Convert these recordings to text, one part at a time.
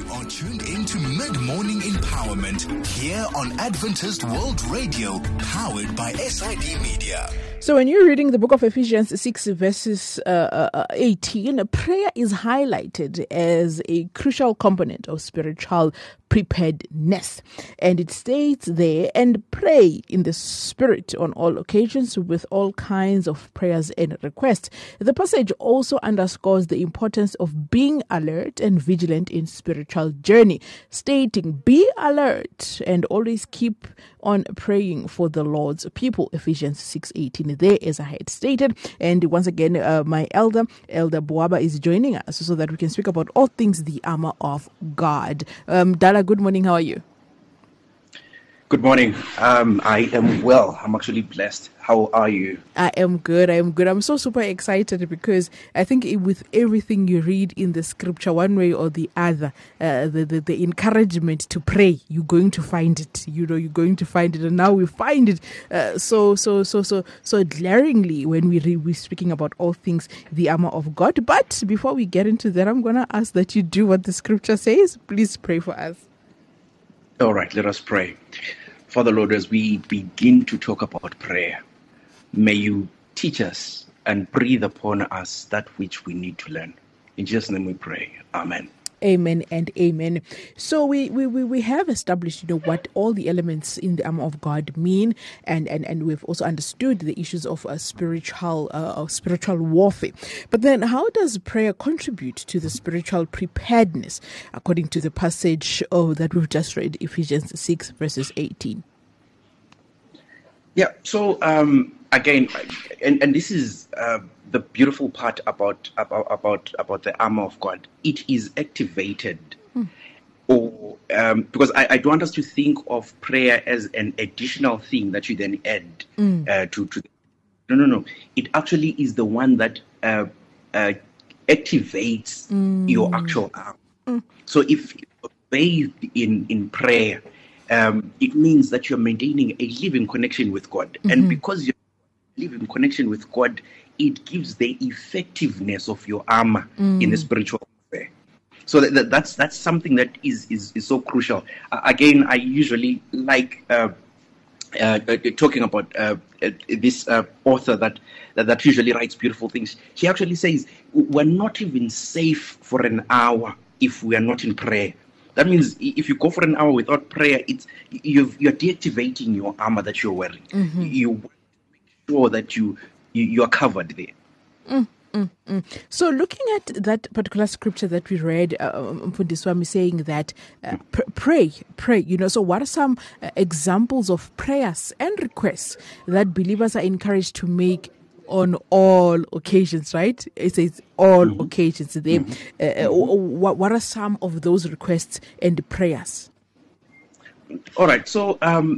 are tuned into Mid-Morning Empowerment here on Adventist World Radio, powered by SID Media. So when you're reading the book of Ephesians 6 verses 18, prayer is highlighted as a crucial component of spiritual preparedness. And it states there, and pray in the Spirit on all occasions with all kinds of prayers and requests. The passage also underscores the importance of being alert and vigilant in spiritual journey, stating, be alert and always keep on praying for the Lord's people. Ephesians 6:18 there, as I had stated. And once again, my elder Boaba, is joining us so that we can speak about all things the armor of God. Dala, good morning. How are you? Good morning. I am well. I'm actually blessed. How are you? I am good. I'm so super excited because I think with everything you read in the scripture, one way or the other, the encouragement to pray, you're going to find it. You're going to find it, and now we find it so glaringly when we're speaking about all things the armor of God. But before we get into that, I'm gonna ask that you do what the scripture says. Please pray for us. All right, let us pray. Father Lord, as we begin to talk about prayer, may you teach us and breathe upon us that which we need to learn. In Jesus' name we pray. Amen. Amen and amen. So we have established, what all the elements in the armor of God mean, and we've also understood the issues of spiritual warfare. But then, how does prayer contribute to the spiritual preparedness, according to the passage that we've just read, Ephesians 6 verses 18? Yeah. So again, and this is the beautiful part about the armor of God. It is activated, or because I don't want us to think of prayer as an additional thing that you then add to. No. It actually is the one that activates your actual armor. So if you're bathed in prayer, it means that you're maintaining a living connection with God, and because you live in connection with God, it gives the effectiveness of your armor in the spiritual warfare. So that's something that is so crucial. Again, I usually like talking about this author that usually writes beautiful things. He actually says, we're not even safe for an hour if we are not in prayer. That means if you go for an hour without prayer, you're deactivating your armor that you're wearing. You want to make sure that you are covered there. So looking at that particular scripture that we read, Mfundiswami saying that pray, so what are some examples of prayers and requests that believers are encouraged to make on all occasions, right? It says all occasions. What are some of those requests and prayers? All right. So,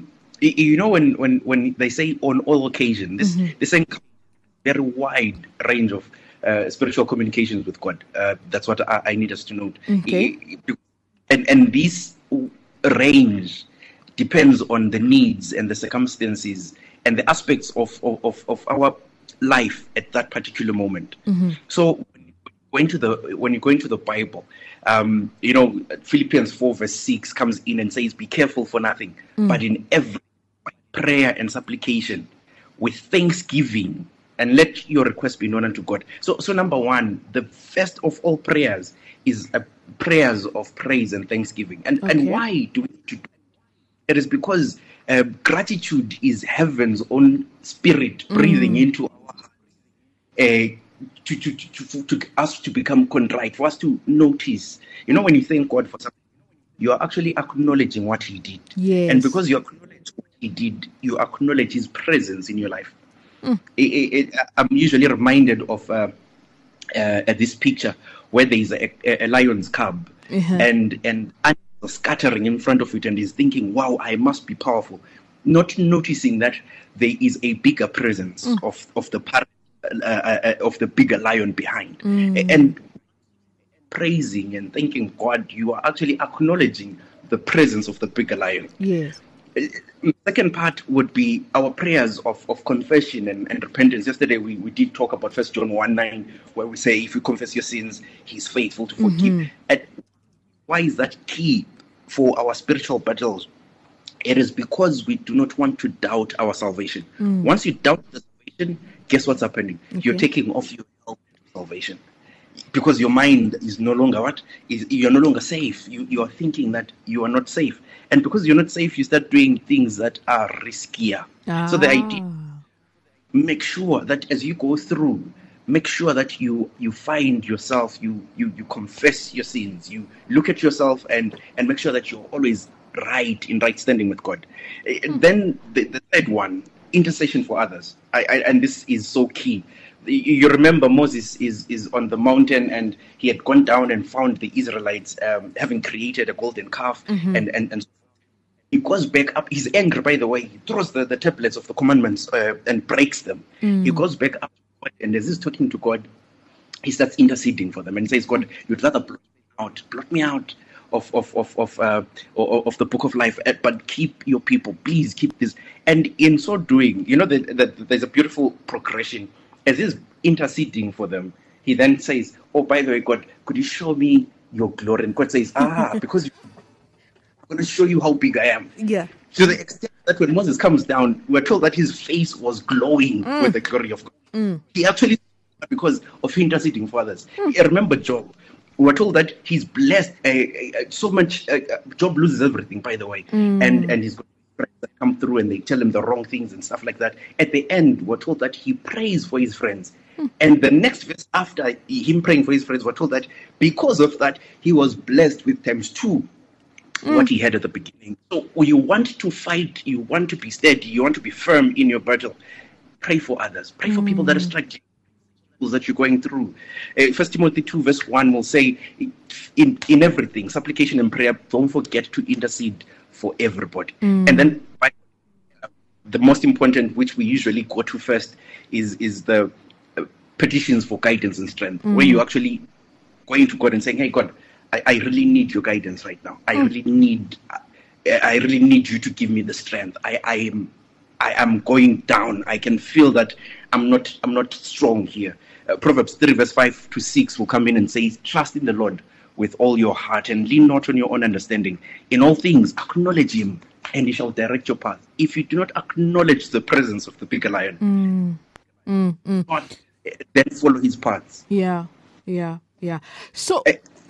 when they say on all occasions, they're saying very wide range of spiritual communications with God. That's what I need us to note. Okay. And this range depends on the needs and the circumstances and the aspects of our life at that particular moment. So when you go into the Bible, Philippians 4 verse 6 comes in and says, be careful for nothing, but in every prayer and supplication with thanksgiving, and let your request be known unto God. So number one, the first of all prayers is prayers of praise and thanksgiving. And why do we do that? It is because gratitude is heaven's own spirit breathing into our hearts, to us to become contrite, for us to notice. When you thank God for something, you are actually acknowledging what He did. Yes. And because you acknowledge what He did, you acknowledge His presence in your life. I'm usually reminded of this picture where there is a lion's cub, and animals are scattering in front of it, and he's thinking, wow, I must be powerful, not noticing that there is a bigger presence of the bigger lion behind. And praising and thanking God, you are actually acknowledging the presence of the bigger lion. Yes. Second part would be our prayers of confession and repentance. Yesterday we did talk about 1 John 1:9, where we say if you confess your sins, He's faithful to forgive. And why is that key for our spiritual battles? It is because we do not want to doubt our salvation. Once you doubt the salvation, guess what's happening? Okay. You're taking off your help to salvation. Because your mind is no longer you're no longer safe. You are thinking that you are not safe. And because you're not safe, you start doing things that are riskier. So the idea, make sure that as you go through, make sure that you find yourself, you confess your sins, you look at yourself and make sure that you're always right in right standing with God. Then the third one, intercession for others. And this is so key. You remember Moses is on the mountain, and he had gone down and found the Israelites having created a golden calf, and he goes back up. He's angry, by the way. He throws the tablets of the commandments and breaks them. He goes back up to God, and as he's talking to God, he starts interceding for them and says, God, you'd rather blot me out of the book of life, but keep your people, please keep this. And in so doing, there's a beautiful progression. As he's interceding for them, he then says, oh, by the way, God, could you show me your glory? And God says, because I'm going to show you how big I am. Yeah. To the extent that when Moses comes down, we're told that his face was glowing with the glory of God. He actually, because of interceding for others. Remember Job. We're told that he's blessed so much. Job loses everything, by the way. And he's got friends that come through and they tell him the wrong things and stuff like that. At the end, we're told that he prays for his friends. And the next verse after him praying for his friends, we're told that because of that, he was blessed with ×2 what he had at the beginning. So you want to fight, you want to be steady, you want to be firm in your battle. Pray for others. Pray for people that are struggling, that you're going through. 1 Timothy 2 verse 1 will say, in everything, supplication and prayer, don't forget to intercede for everybody. And then the most important, which we usually go to first, is the petitions for guidance and strength, where you actually going to God and saying, hey God, I really need your guidance right now. I really need you to give me the strength. I am going down. I can feel that I'm not strong here. Proverbs 3 verse 5 to 6 will come in and say, trust in the Lord with all your heart and lean not on your own understanding. In all things, acknowledge him and he shall direct your path. If you do not acknowledge the presence of the bigger lion, then follow his paths. Yeah. So,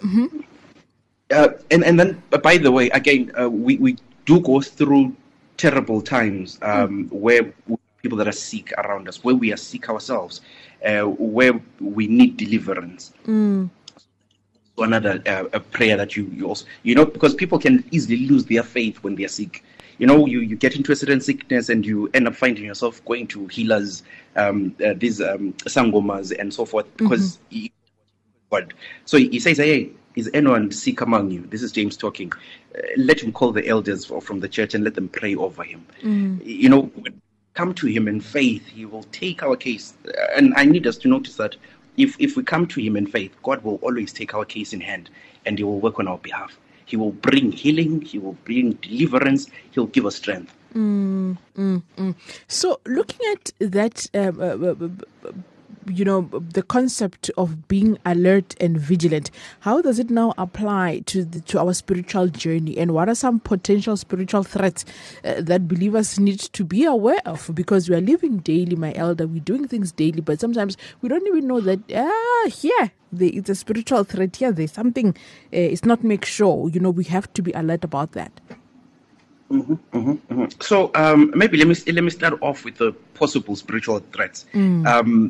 and then, by the way, again, we do go through terrible times where people that are sick around us, where we are sick ourselves, where we need deliverance. So another a prayer that you also, because people can easily lose their faith when they are sick. You get into a certain sickness and you end up finding yourself going to healers, these sangomas and so forth, because God. So he says, hey, is anyone sick among you? This is James talking. Let him call the elders from the church and let them pray over him. Come to him in faith, he will take our case. And I need us to notice that if we come to him in faith, God will always take our case in hand and he will work on our behalf. He will bring healing, he will bring deliverance, he'll give us strength. So looking at that, the concept of being alert and vigilant, how does it now apply to our spiritual journey? And what are some potential spiritual threats that believers need to be aware of? Because we are living daily, my elder, we're doing things daily, but sometimes we don't even know that, it's a spiritual threat here. There's something, it's not make sure, we have to be alert about that. So maybe let me start off with the possible spiritual threats. And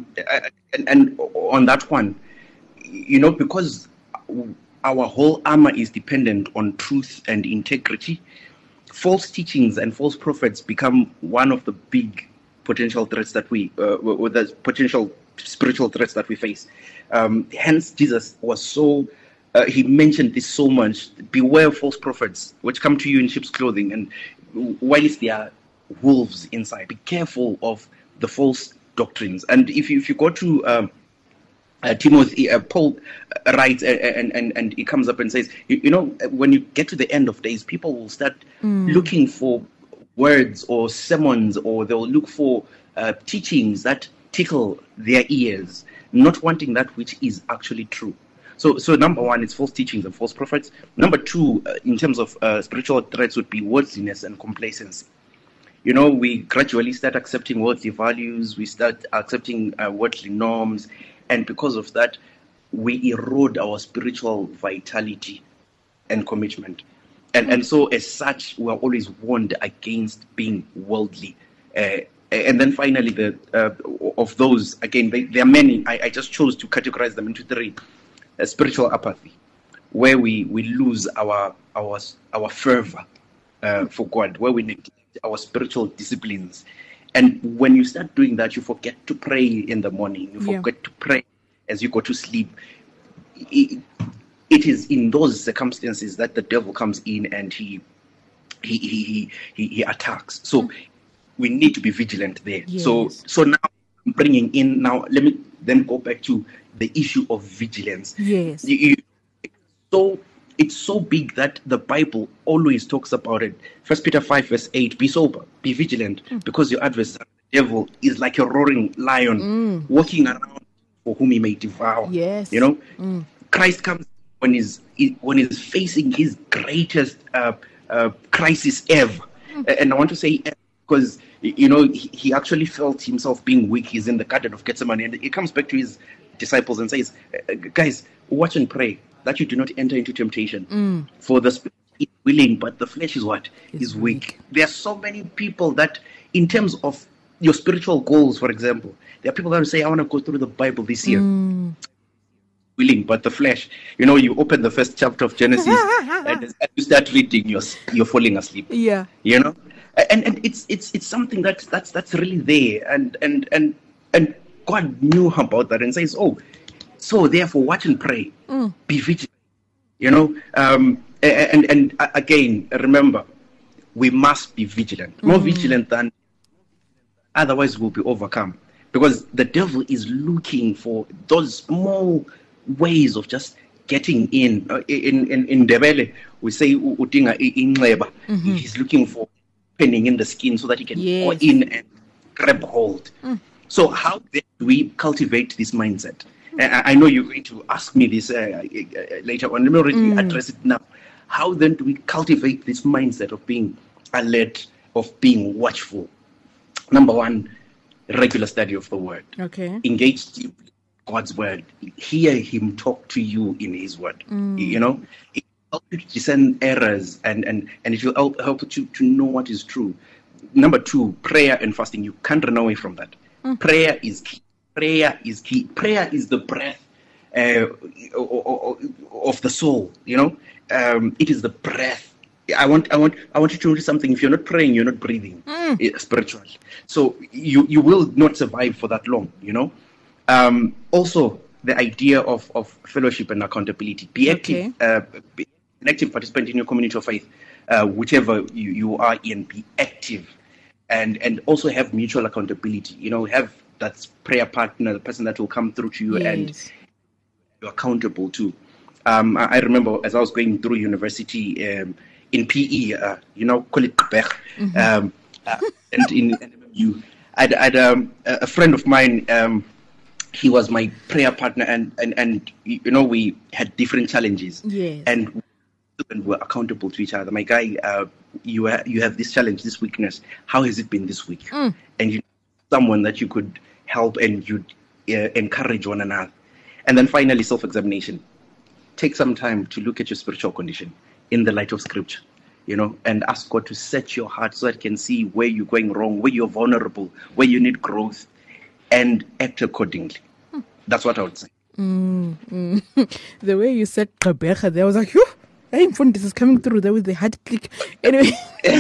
on that one, because our whole armor is dependent on truth and integrity, false teachings and false prophets become one of the big potential threats that the potential spiritual threats that we face. Hence, Jesus was so. He mentioned this so much. Beware of false prophets, which come to you in sheep's clothing, and whilst they are wolves inside. Be careful of the false doctrines. And if you go to Timothy, Paul writes, and he comes up and says, when you get to the end of days, people will start looking for words or sermons, or they'll look for teachings that tickle their ears, not wanting that which is actually true. So number one, it's false teachings and false prophets. Number two, in terms of spiritual threats, would be worldliness and complacency. You know, we gradually start accepting worldly values, we start accepting worldly norms, and because of that, we erode our spiritual vitality and commitment. And so, as such, we are always warned against being worldly. And then finally, of those, again, there are many. I just chose to categorize them into three. Spiritual apathy, where we lose our fervor for God, where we neglect our spiritual disciplines. And when you start doing that, you forget to pray in the morning. You forget to pray as you go to sleep. It is in those circumstances that the devil comes in and he attacks. So we need to be vigilant there. Yes. So now I'm bringing in, now let me then go back to the issue of vigilance. Yes. It's so big that the Bible always talks about it. 1 Peter 5 verse 8, be sober, be vigilant, because your adversary, the devil, is like a roaring lion, walking around for whom he may devour. Yes. You know, Christ comes when he's facing his greatest crisis ever. And I want to say because, you know, he actually felt himself being weak. He's in the Garden of Gethsemane, and he comes back to his disciples and says, guys, watch and pray that you do not enter into temptation. For the spirit is willing, but the flesh is what? Is weak. There are so many people that, in terms of your spiritual goals, for example, there are people that will say, I want to go through the Bible this year. Willing, but the flesh. You know, you open the first chapter of Genesis and as you start reading, you're falling asleep. Yeah. You know? And it's something that's really there. And God knew about that and says, oh, so therefore watch and pray. Be vigilant. You know? And again, remember, we must be vigilant. More vigilant than otherwise we'll be overcome. Because the devil is looking for those small ways of just getting in. In Ndebele, we say udinga inxeba. He's looking for penning in the skin so that he can go in and grab hold. So how then do we cultivate this mindset? I know you're going to ask me this later on. Let me already address it now. How then do we cultivate this mindset of being alert, of being watchful? Number one, regular study of the word. Okay. Engage deeply in God's word. Hear him talk to you in his word. You know, it will help you to discern errors and it will help you to know what is true. Number two, prayer and fasting. You can't run away from that. Prayer is key. Prayer is key. Prayer is the breath of the soul. You know, it is the breath. I want you to notice something. If you're not praying, you're not breathing spiritually. So you will not survive for that long. You know. Also, the idea of fellowship and accountability. Be active. Be an active participant in your community of faith, whichever you are in. Be active, and also have mutual accountability. You know, have that prayer partner, the person that will come through to you and you're accountable to. I remember as I was going through university in PE, you know, call it Bech, and in NMU, I had a friend of mine. He was my prayer partner, and you know, we had different challenges, and we're accountable to each other. My guy, you have this challenge, this weakness. How has it been this week? And you know, someone that you could help and you'd encourage one another. And then finally, self-examination. Take some time to look at your spiritual condition in the light of Scripture, you know, and ask God to set your heart so that it can see where you're going wrong, where you're vulnerable, where you need growth, and act accordingly. That's what I would say. The way you said Rebecca there, I was like, whew, hey, this is coming through there with the heart click. Anyway.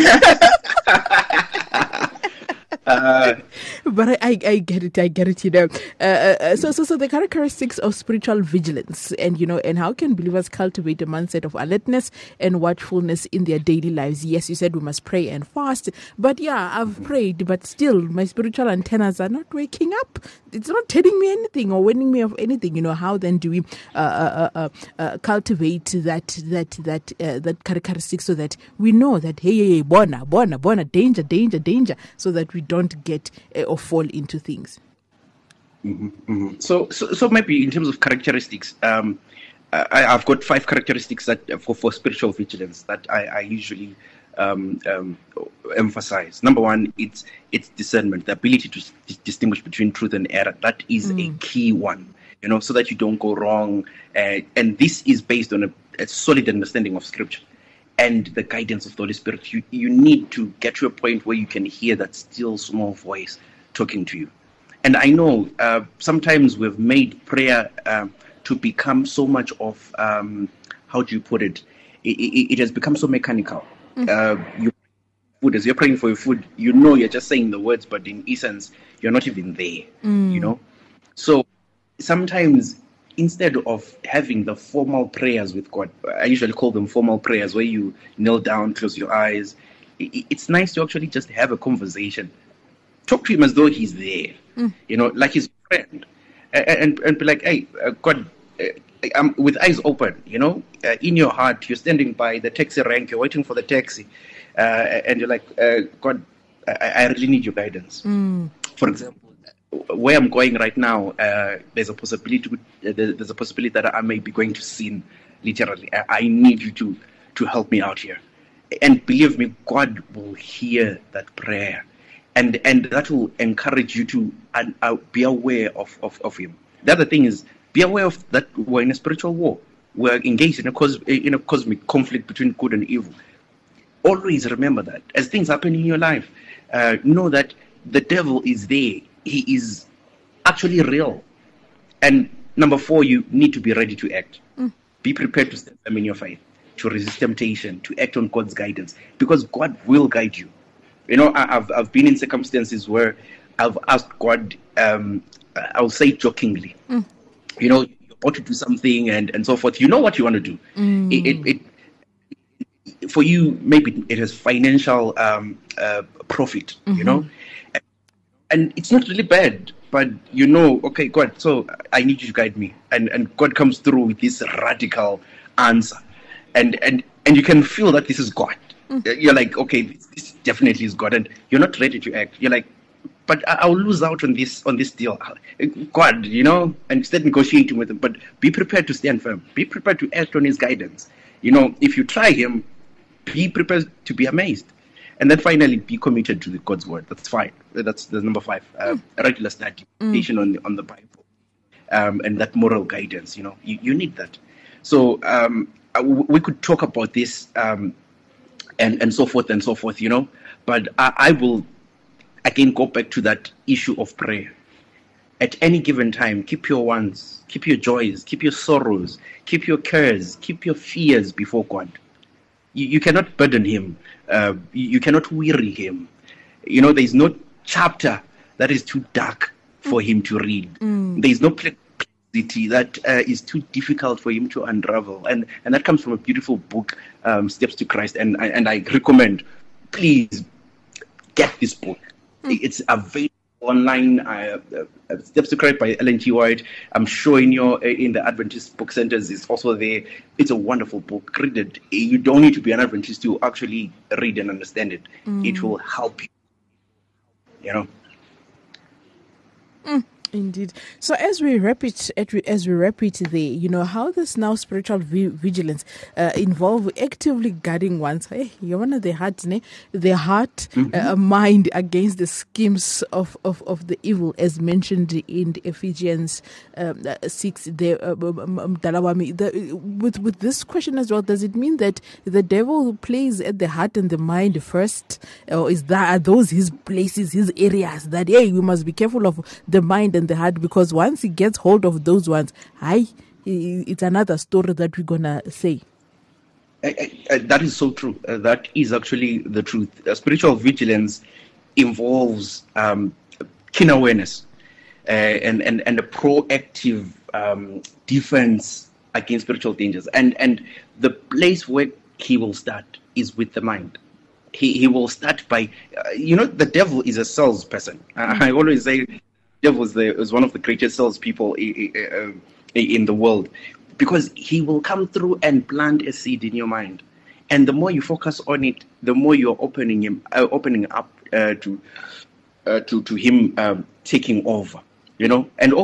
But I get it, you know. So the characteristics of spiritual vigilance, and you know, and how can believers cultivate a mindset of alertness and watchfulness in their daily lives? Yes, you said we must pray and fast, but yeah, I've prayed, but still my spiritual antennas are not waking up. It's not telling me anything or warning me of anything. You know, how then do we cultivate that characteristic so that we know that hey, bona, danger, so that we don't get or fall into things. So maybe in terms of characteristics, I've got 5 characteristics that for spiritual vigilance that I usually emphasize. Number 1, it's discernment, the ability to distinguish between truth and error. That is a key one, so that you don't go wrong. And this is based on a solid understanding of Scripture and the guidance of the Holy Spirit. You need to get to a point where you can hear that still small voice talking to you. And I know sometimes we've made prayer to become so much of, how do you put it? It has become so mechanical. As you're praying for your food, you're just saying the words, but in essence, you're not even there, So sometimes instead of having the formal prayers with God, I usually call them formal prayers, where you kneel down, close your eyes. It's nice to actually just have a conversation. Talk to him as though he's there, like his friend, and be like, hey, God, I'm with eyes open, in your heart, you're standing by the taxi rank, you're waiting for the taxi, and you're like, God, I really need your guidance. For example, where I'm going right now, there's a possibility that I may be going to sin, literally. I need you to help me out here. And believe me, God will hear that prayer. And that will encourage you to be aware of him. The other thing is, be aware of that we're in a spiritual war. We're engaged in a cosmic conflict between good and evil. Always remember that. As things happen in your life, know that the devil is there. He is actually real. And number 4, you need to be ready to act. Be prepared to stand firm in your faith, to resist temptation, to act on God's guidance, because God will guide you. I've been in circumstances where I've asked God, I'll say jokingly, you're about to do something and so forth. You know what you want to do. It for you, maybe it has financial profit, and it's not really bad, but okay, God, so I need you to guide me. And God comes through with this radical answer. And you can feel that this is God. You're like, okay, this definitely is God, and you're not ready to act. You're like, but I'll lose out on this deal, God, and instead negotiating with him. But be prepared to stand firm. Be prepared to act on his guidance. If you try him, be prepared to be amazed, and then finally be committed to God's word. That's fine. That's the number 5. Regular study, meditation on the Bible, and that moral guidance. You need that. So we could talk about this. And so forth and so forth, But I will, again, go back to that issue of prayer. At any given time, keep your wants, keep your joys, keep your sorrows, keep your cares, keep your fears before God. You cannot burden him. You cannot weary him. There's no chapter that is too dark for him to read. There's no that is too difficult for him to unravel, and that comes from a beautiful book, Steps to Christ, and I recommend, please get this book. It's available online. Steps to Christ by Ellen G. White. I'm sure in the Adventist book centers is also there. It's a wonderful book. Read it. You don't need to be an Adventist to actually read and understand it. It will help you. Indeed. So as we wrap it there, how does now spiritual vigilance involve actively guarding one's heart, mind against the schemes of the evil, as mentioned in Ephesians 6. With this question as well, does it mean that the devil plays at the heart and the mind first, or are those his places, his areas that we must be careful of the mind and the heart, because once he gets hold of those ones, it's another story that we're gonna say. That is so true. That is actually the truth. Spiritual vigilance involves keen awareness and a proactive defense against spiritual dangers. And the place where he will start is with the mind. He will start by, the devil is a salesperson. I always say, devil is one of the greatest salespeople in the world, because he will come through and plant a seed in your mind, and the more you focus on it, the more you're opening up to him taking over. And also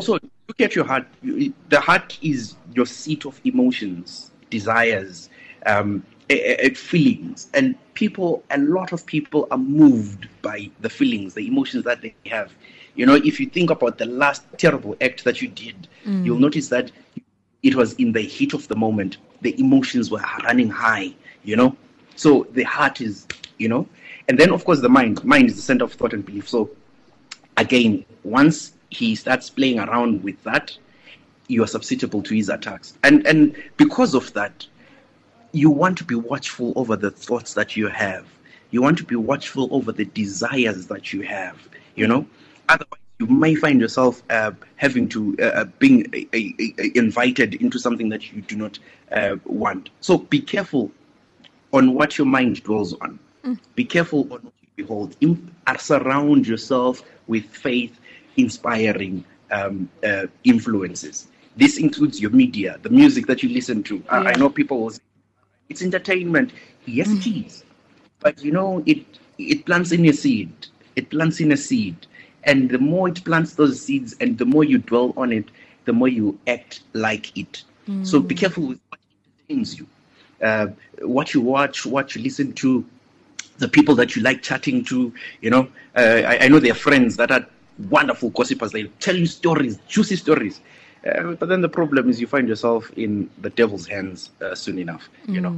look at your heart. The heart is your seat of emotions, desires, feelings, and a lot of people are moved by the feelings, the emotions that they have. If you think about the last terrible act that you did, you'll notice that it was in the heat of the moment. The emotions were running high, So the heart is, and then of course the mind is the center of thought and belief. So again, once he starts playing around with that, you are susceptible to his attacks. And because of that, you want to be watchful over the thoughts that you have. You want to be watchful over the desires that you have, Otherwise, you may find yourself having to being invited into something that you do not want. So be careful on what your mind dwells on. Be careful on what you behold. Surround yourself with faith-inspiring influences. This includes your media, the music that you listen to. Yeah. I know people will say, it's entertainment. Yes, it is. But it plants in a seed. It plants in a seed. And the more it plants those seeds and the more you dwell on it, the more you act like it. So be careful with what entertains you. What you watch, what you listen to, the people that you like chatting to. I know there are friends that are wonderful gossipers. They tell you stories, juicy stories. But then the problem is you find yourself in the devil's hands soon enough,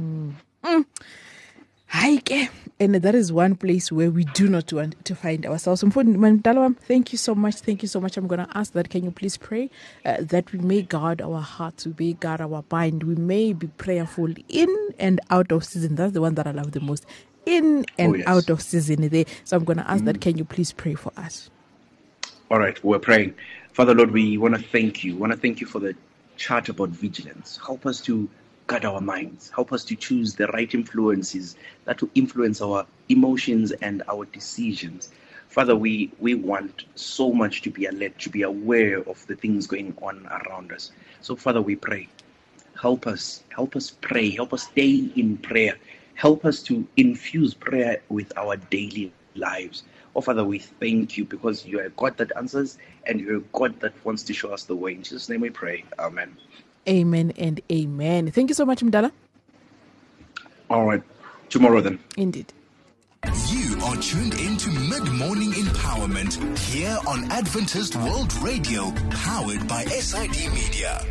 And that is one place where we do not want to find ourselves. Thank you so much. Thank you so much. I'm going to ask that, can you please pray that we may guard our hearts, we may guard our mind, we may be prayerful in and out of season. That's the one that I love the most. In and out of season. So I'm going to ask that, can you please pray for us? All right, we're praying. Father, Lord, we want to thank you. We want to thank you for the chart about vigilance. Help us to guard our minds. Help us to choose the right influences that will influence our emotions and our decisions. Father, we want so much to be alert, to be aware of the things going on around us. So, Father, we pray. Help us pray. Help us stay in prayer. Help us to infuse prayer with our daily lives. Oh, Father, we thank you because you are a God that answers and you're a God that wants to show us the way. In Jesus' name we pray. Amen. Amen and amen. Thank you so much, Mdala. All right. Tomorrow then. Indeed. You are tuned into Mid-Morning Empowerment here on Adventist World Radio, powered by SID Media.